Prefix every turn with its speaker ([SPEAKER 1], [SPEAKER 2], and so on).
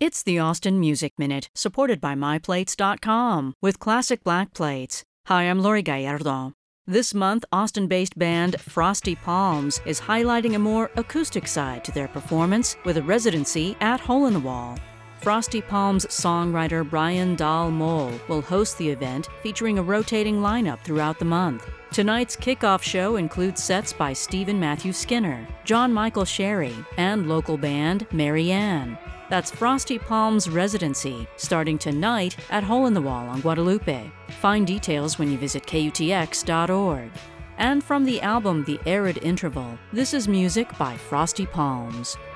[SPEAKER 1] It's the Austin Music Minute, supported by MyPlates.com, with classic black plates. Hi, I'm Lori Gallardo. This month, Austin-based band Frosty Palms is highlighting a more acoustic side to their performance with a residency at Hole in the Wall. Frosty Palms songwriter Brian Dahl Moll will host the event, featuring a rotating lineup throughout the month. Tonight's kickoff show includes sets by Stephen Matthew Skinner, John Michael Sherry, and local band Mary Ann. That's Frosty Palms Residency, starting tonight at Hole in the Wall on Guadalupe. Find details when you visit KUTX.org. And from the album The Arid Interval, this is music by Frosty Palms.